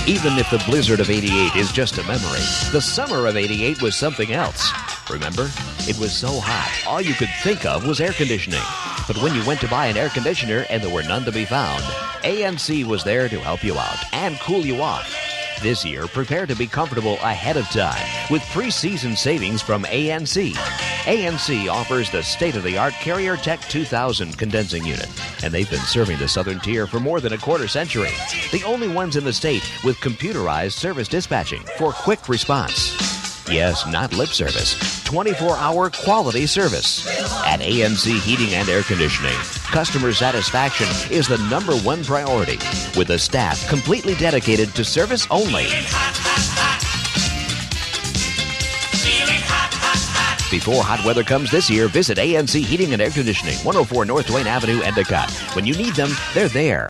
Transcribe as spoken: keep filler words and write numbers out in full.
Even if the blizzard of eighty-eight is just a memory, the summer of eighty-eight was something else. Remember? It was so hot, all you could think of was air conditioning. But when you went to buy an air conditioner and there were none to be found, A N C was there to help you out and cool you off. This year, prepare to be comfortable ahead of time with pre-season savings from A N C. A N C offers the state-of-the-art Carrier Tech two thousand condensing unit, and they've been serving the Southern Tier for more than a quarter century. The only ones in the state with computerized service dispatching for quick response. Yes, not lip service. twenty-four hour quality service. At A N C Heating and Air Conditioning, customer satisfaction is the number one priority, with a staff completely dedicated to service only. Before hot weather comes this year, visit A N C Heating and Air Conditioning, one oh four North Duane Avenue, Endicott. When you need them, they're there.